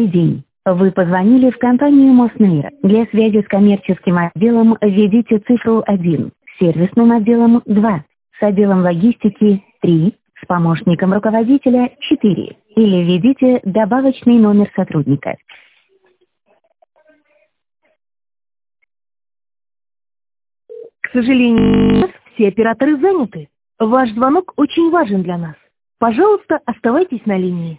Добрый день. Вы позвонили в компанию Мосмейр. Для связи с коммерческим отделом введите цифру 1, с сервисным отделом 2, с отделом логистики 3, с помощником руководителя 4 или введите добавочный номер сотрудника. К сожалению, все операторы заняты. Ваш звонок очень важен для нас. Пожалуйста, оставайтесь на линии.